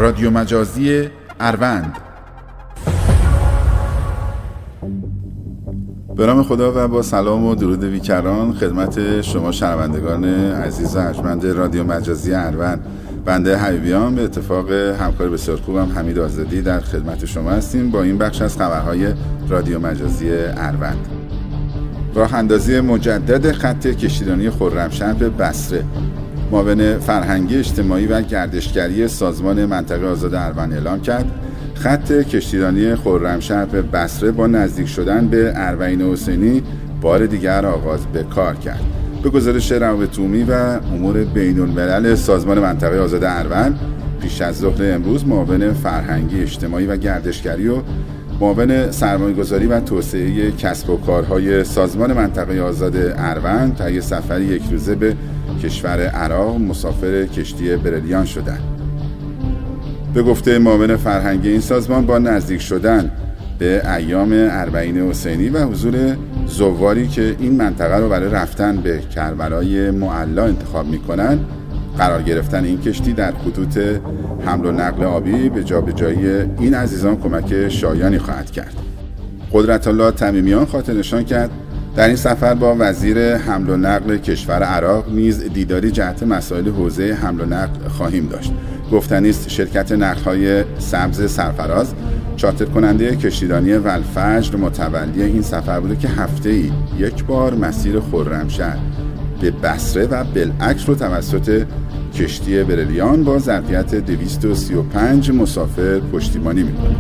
رادیو مجازی اروند. به نام خدا و با سلام و درود بیکران خدمت شما شنوندگان عزیز و ارجمند رادیو مجازی اروند. بنده حبیبیان به اتفاق همکار بسیار خوبم حمید آزادی در خدمت شما هستیم با این بخش از خبرهای رادیو مجازی اروند. راه اندازی مجدد خط کشتیرانی خرمشهر به بصره. معاون فرهنگی اجتماعی و گردشگری سازمان منطقه آزاد اروند اعلام کرد خط کشتیرانی خرمشهر به بصره با نزدیک شدن به اربعین حسینی بار دیگر آغاز به کار کرد. به گزارش روابط عمومی و امور بین‌الملل سازمان منطقه آزاد اروند پیش از ظهر امروز معاون فرهنگی اجتماعی و گردشگری و معاون سرمایه‌گذاری و توسعه کسب و کارهای سازمان منطقه آزاد اروند طی سفری یک روزه به کشور عراق مسافر کشتی بریلیان شدند. به گفته معاون فرهنگی این سازمان با نزدیک شدن به ایام اربعین حسینی و حضور زواری که این منطقه رو برای رفتن به کربلای معلا انتخاب می‌کنند، قرار گرفتن این کشتی در خطوط حمل و نقل آبی به جابجایی این عزیزان کمک شایانی خواهد کرد. قدرت الله تمیمیان خاطر نشان کرد در این سفر با وزیر حمل و نقل کشور عراق نیز دیداری جهت مسائل حوزه حمل و نقل خواهیم داشت. گفتنی است شرکت نقل‌های سبز سرفراز چارتر کننده کشتیرانی والفجر متولی این سفر بوده که هفته‌ای یک بار مسیر خرمشهر به بصره و بالعکس رو توسط کشتی بریلیان با ظرفیت 235 مسافر پشتیبانی می‌کنه.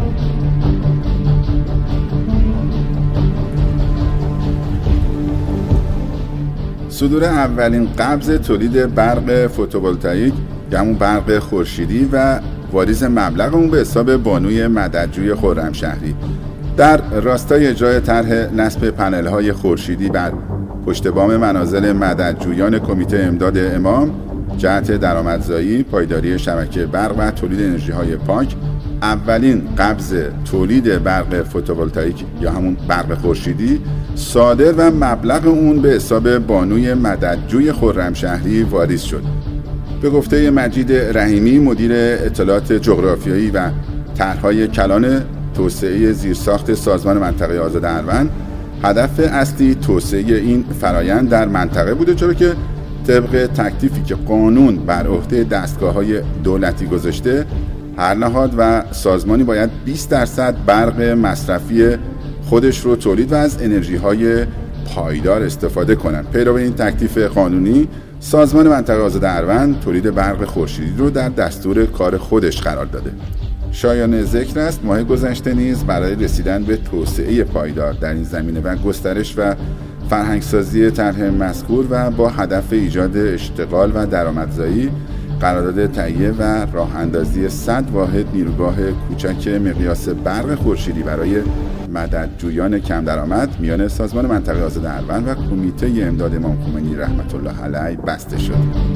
صدور اولین قبض تولید برق فوتوولتائیک یا همون برق خورشیدی و واریز مبلغ اون به حساب بانوی مددجوی خرمشهری در راستای اجرای طرح نصب پنل‌های خورشیدی بر پشت بام منازل مددجویان کمیته امداد امام جهت درآمدزایی، پایداری شبکه برق و تولید انرژی‌های پاک اولین قبض تولید برق فوتوولتائیک یا همون برق خورشیدی صادر و مبلغ اون به حساب بانوی مددجوی خرمشهری واریز شد. به گفته مجید رحیمی مدیر اطلاعات جغرافیایی و طرح‌های کلان توسعه زیرساخت سازمان منطقه آزاد اروند، هدف اصلی توسعه این فرایند در منطقه بوده، چرا که طبق تکلیفی که قانون بر عهده دستگاه‌های دولتی گذاشته هر نهاد و سازمانی باید 20% برق مصرفی خودش رو تولید و از انرژی‌های پایدار استفاده کنند. پیرو این تکلیف قانونی سازمان منطقه آزاد اروند تولید برق خورشیدی رو در دستور کار خودش قرار داده. شایان ذکر است ماه گذشته نیز برای رسیدن به توسعه پایدار در این زمینه و گسترش و فرهنگسازی طرح مذکور و با هدف ایجاد اشتغال و درآمدزایی قرارداد تهیه و راه اندازی 100 واحد نیروگاه کوچک مقیاس برق خورشیدی برای مددجویان کم درآمد میان سازمان منطقه آزاد اروند و کمیته امداد امام خمینی رحمت الله علیه بسته شد.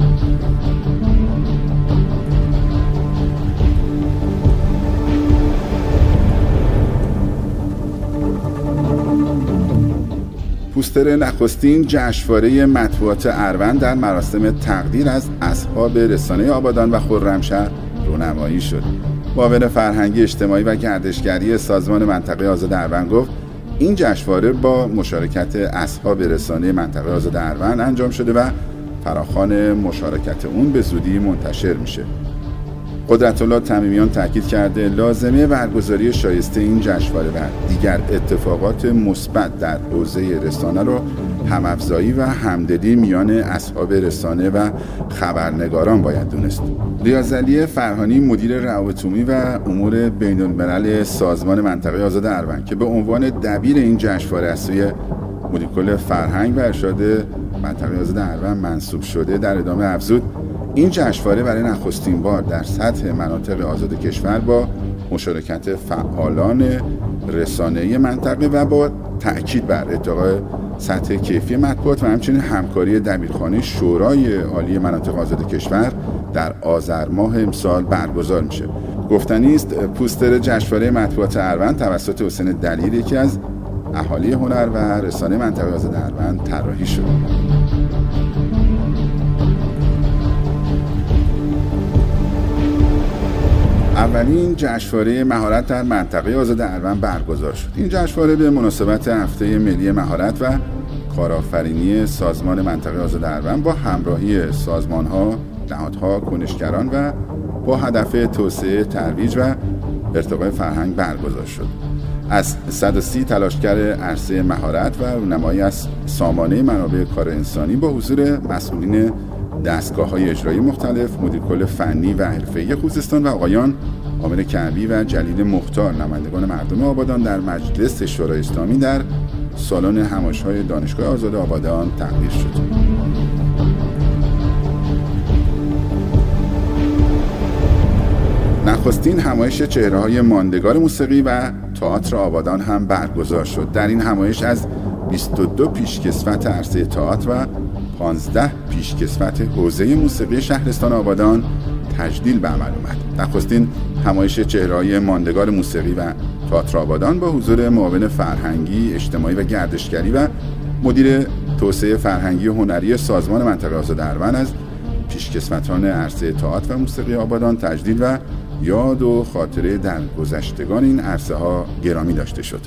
پوستر نخستین جشنواره مطبوعات اروند در مراسم تقدیر از اصحاب رسانه آبادان و خرمشهر رونمایی شد. معاون فرهنگی اجتماعی و گردشگری سازمان منطقه آزاد اروند گفت این جشنواره با مشارکت اصحاب رسانه منطقه آزاد اروند انجام شده و فراخوان مشارکت اون به زودی منتشر میشه. قدرت الله تمیمیان تاکید کرده لازمه برگزاری شایسته این جشنواره و دیگر اتفاقات مثبت در حوزه رسانه رو هم‌افزایی و همدلی میان اصحاب رسانه و خبرنگاران باید دونست. ریاضعلی فرهانی مدیر روابط عمومی و امور بین‌الملل سازمان منطقه آزاد اروند که به عنوان دبیر این جشنواره از سوی مدیر کل فرهنگ و ارشاد منطقه آزاد اروند منصوب شده در ادامه افزود این جشنواره برای نخستین بار در سطح مناطق آزاد کشور با مشارکت فعالان رسانه‌ای منطقه و با تأکید بر ارتقاء سطح کیفی مطبوعات و همچنین همکاری دبیرخانه شورای عالی مناطق آزاد کشور در آذر ماه امسال برگزار میشه. گفتنی است پوستر جشنواره مطبوعات اروند توسط حسین دلیر یکی از اهالی هنر و رسانه منطقه آزاد اروند طراحی شد. اولین جشنواره مهارت در منطقه آزاد اروند برگزار شد. این جشنواره به مناسبت هفته ملی مهارت و کارآفرینی سازمان منطقه آزاد اروند با همراهی سازمان‌ها، نهادها، کنشگران و با هدف توسعه، ترویج و ارتقاء فرهنگ برگزار شد. از 130 تلاشگر عرصه مهارت و رونمایی از سامانه منابع کار انسانی با حضور مسئولین دستگاه‌های اجرایی مختلف، مدیر کل فنی و حرفه‌ای خوزستان و آقایان عامر کعبی و جلیل مختار، نمایندگان مردم آبادان در مجلس شورای اسلامی در سالن همایش‌های دانشگاه آزاد آبادان تقدیر شد. نخستین همایش چهره‌های ماندگار موسیقی و تئاتر آبادان هم برگزار شد. در این همایش از 22 پیشکسوت عرصه تئاتر و 15 پیشکسوت حوزه موسیقی شهرستان آبادان تجلیل به عمل آمد. نخستین همایش چهره‌های ماندگار موسیقی و تئاتر آبادان با حضور معاون فرهنگی، اجتماعی و گردشگری و مدیر توسعه فرهنگی و هنری سازمان منطقه آزاد اروند از پیشکسوتان عرصه تئاتر و موسیقی آبادان تجلیل و یاد و خاطره در گذشتگان این عرصه ها گرامی داشته شد.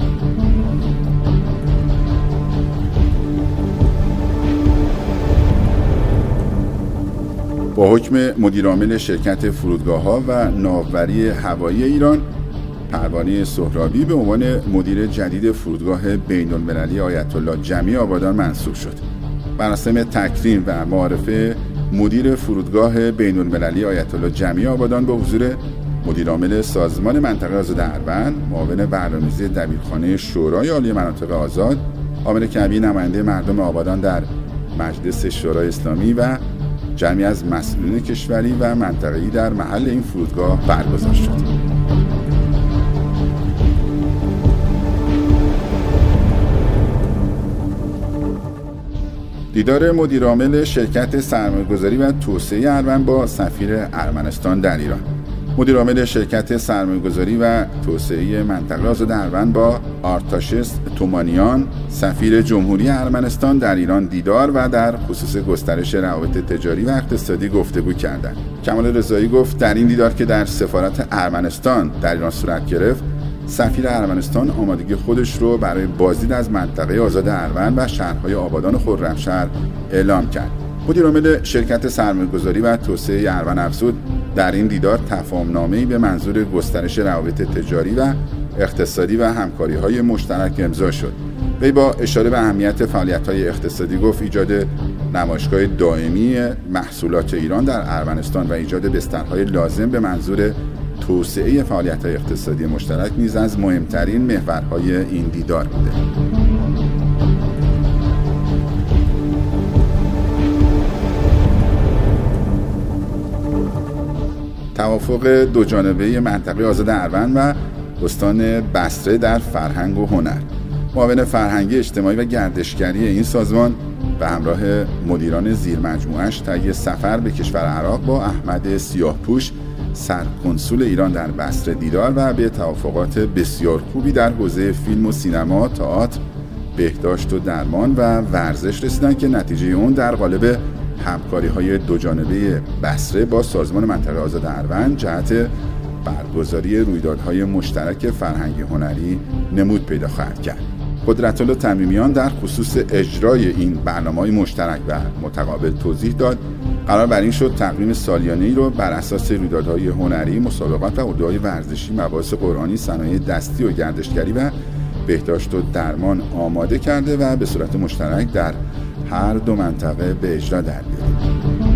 با حکم مدیرعامل شرکت فرودگاه‌ها و ناوبری هوایی ایران، پروانه سهرابی به عنوان مدیر جدید فرودگاه بین‌المللی آیت‌الله جمی آبادان منصوب شد. مراسم تکریم و معرفه مدیر فرودگاه بین‌المللی آیت‌الله جمی آبادان با حضور مدیرعامل سازمان منطقه آزاد اروند، معاون برنامه‌ریزی دبیرخانه شورای عالی مناطق آزاد، عامر کعبی نماینده مردم آبادان در مجلس شورای اسلامی و جمعی از مسئولین کشوری و منطقه‌ای در محل این فرودگاه برگزار شد. دیدار مدیرعامل شرکت سرمایه‌گذاری و توسعه اروند با سفیر ارمنستان در ایران. مدیرعامل شرکت سرمایه‌گذاری و توسعه منطقه آزاد اروند با آرتاشس تومانیان، سفیر جمهوری ارمنستان در ایران دیدار و در خصوص گسترش روابط تجاری و اقتصادی گفتگو کردند. کمال رضایی گفت در این دیدار که در سفارت ارمنستان در ایران صورت گرفت، سفیر ارمنستان آمادگی خودش رو برای بازدید از منطقه آزاد اروند و شهرهای آبادان و خرمشهر اعلام کرد. مدیرعامل شرکت سرمایه‌گذاری و توسعه اروند افزود در این دیدار تفاهم‌نامه‌ای به منظور گسترش روابط تجاری و اقتصادی و همکاری‌های مشترک امضا شد. وی با اشاره به اهمیت فعالیت‌های اقتصادی گفت ایجاد نمایشگاه دائمی محصولات ایران در ارمنستان و ایجاد بسترهای لازم به منظور توسعه فعالیت‌های اقتصادی مشترک نیز از مهمترین محورهای این دیدار بوده. توافق دوجانبه منطقه آزاد اروند و استان بصره در فرهنگ و هنر. معاون فرهنگی، اجتماعی و گردشگری این سازمان به همراه مدیران زیر مجموعه‌اش طی سفر به کشور عراق با احمد سیاهپوش، سرکنسول ایران در بصره دیدار و به توافقات بسیار خوبی در حوزه فیلم و سینما، تئاتر، بهداشت و درمان و ورزش رسیدند که نتیجه اون در قالب همکاری‌های دوجانبه بصره با سازمان منطقه آزاد اروند جهت برگزاری رویدادهای مشترک فرهنگی هنری نمود پیدا خواهد کرد. قدرت‌الله تمیمیان در خصوص اجرای این برنامه‌های مشترک و متقابل توضیح داد. قرار بر این شد تقویم سالیانه‌ای رو بر اساس رویدادهای هنری، مسابقات و اردوهای ورزشی، مباحث قرآنی، صنایع دستی و گردشگری و بهداشت و درمان آماده کرده و به صورت مشترک در هر دو منطقه به اجرا در بیاریم.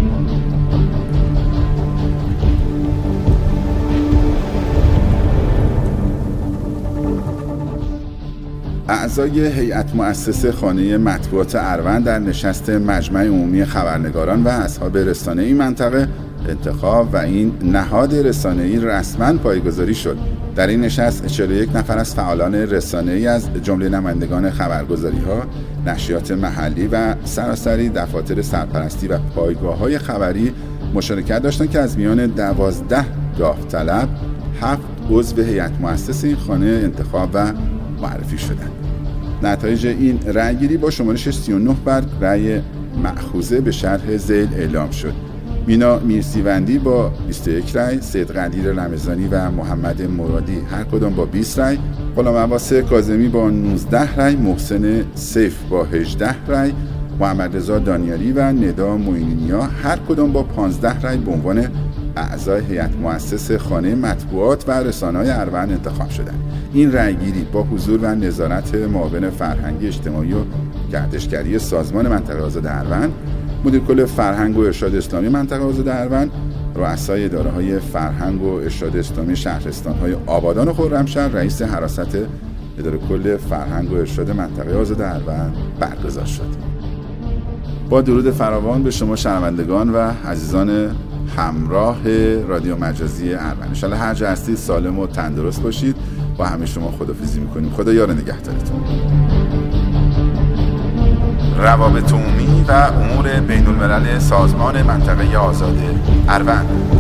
اعضای هیئت مؤسسه خانه مطبوعات اروند در نشست مجمع عمومی خبرنگاران و اصحاب رسانه این منطقه انتخاب و این نهاد رسانه‌ای رسما پایه‌گذاری شد. در این نشست 41 نفر از فعالان رسانه‌ای از جمله نمایندگان خبرگزاری‌ها، نشریات محلی و سراسری دفاتر سرپرستی و پایگاه‌های خبری مشارکت داشتند که از میان 12 داوطلب 7 عضو هیئت مؤسسه این خانه انتخاب و معرفی شدند. نتایج این رأی‌گیری با شمارش 39 بر رأی مأخوذه به شرح ذیل اعلام شد. مینا میرسیوندی با 21 رای، سید قدیر رمضانی و محمد مرادی هر کدام با 20 رای، غلام عباس کاظمی با 19 رای، محسن سیف با 18 رای، محمد رضا دانیاری و ندا معینی‌نیا هر کدام با 15 رای به عنوان اعضای هیئت مؤسس خانه مطبوعات و رسانه‌های اروند انتخاب شدند. این رأیگیری با حضور و نظارت معاون فرهنگی اجتماعی و گردشگری سازمان منطقه آزاد اروند، مدیر کل فرهنگ و ارشاد اسلامی منطقه آزاد اروند، رؤسای اداره‌های فرهنگ و ارشاد اسلامی شهرستان‌های آبادان و خرمشهر، رئیس حراست اداره کل فرهنگ و ارشاد منطقه آزاد اروند برگزار شد. با درود فراوان به شما شنوندگان و عزیزان همراه رادیو مجازی اروند، ان شاءالله هر جا هستید سالم و تندرست باشید. با همه شما خداحافظی می‌کنیم. خدا یار نگهدارتون. روابط عمومی و امور بین‌الملل سازمان منطقه آزاد اروند.